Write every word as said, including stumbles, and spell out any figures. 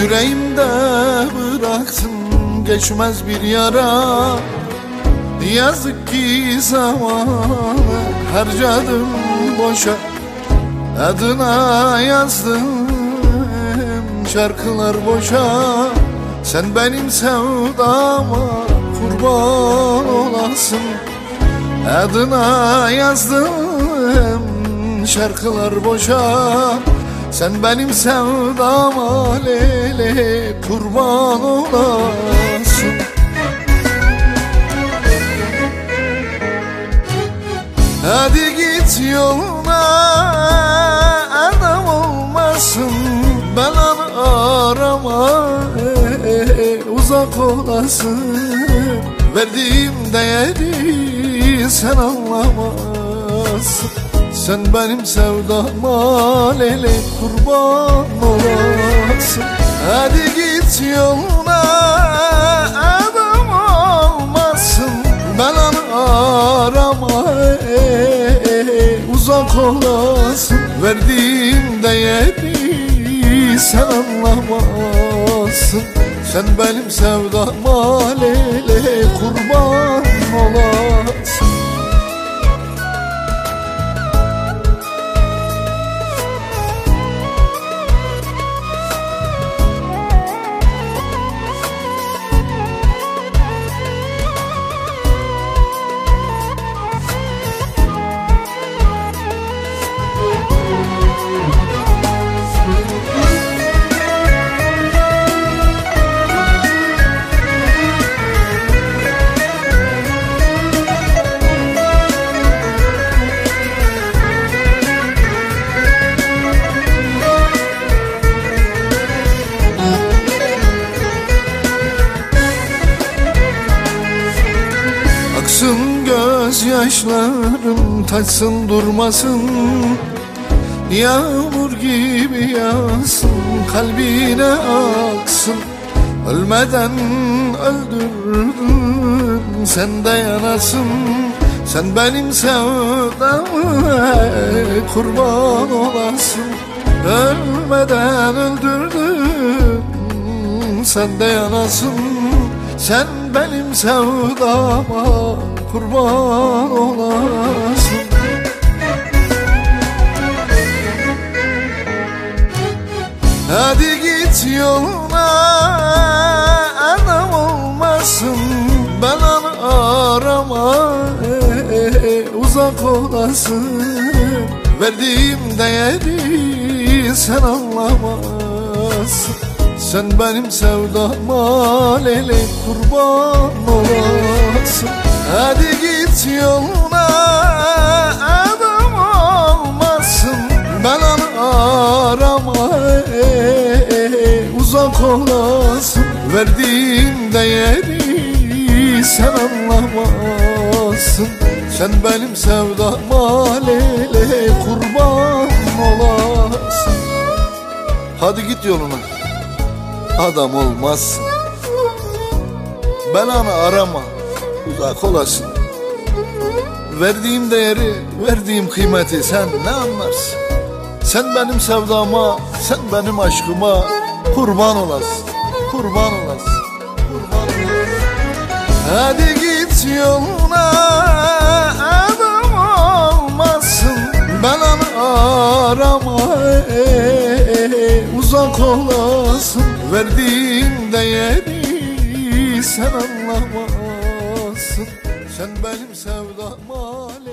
Yüreğimde bıraktın geçmez bir yara. Yazık ki zamanı harcadım boşa. Adına yazdım şarkılar boşa. Sen benim sevdama kurban olasın. Adına yazdım şarkılar boşa. Sen benim sevdama lele kurban olasın. Hadi git yoluna, adam olmasın. Belanı arama, uzak olasın. Verdiğim değeri sen anlamazsın. Sen benim sevdama lele kurban olasın. Hadi git yoluna, adam olmasın. Belanı arama, uzak olasın. Verdiğim değeri sen anlamazsın. Sen benim sevdama lele kurban olasın. Aksın gözyaşlarım, taşsın durmasın. Yağmur gibi yağsın, kalbine aksın. Ölmeden öldürdün, sen de yanasın. Sen benim sevdama kurban olasın. Ölmeden öldürdün, sen de yanasın. Sen benim sevdama kurban olasın. Hadi git yoluna, adam olmasın. Belanı arama, uzak olasın. Verdiğim değeri sen anlamazsın. Sen benim sevdama lele kurban olasın. Hadi git yoluna, adam olmasın. Belanı arama, uzak olasın. Verdiğim değeri sen anlamazsın. Sen benim sevdama lele kurban olasın. Hadi git yoluna, adam olmazsın. Belanı arama, uzak olasın. Verdiğim değeri, verdiğim kıymeti sen ne anlarsın? Sen benim sevdama, sen benim aşkıma kurban olasın. Kurban olasın, kurban olasın. Hadi git yoluna, adam olmasın. Belanı arama, uzak olasın. Verdiğim değeri sen anlamazsın. Sen benim sevdama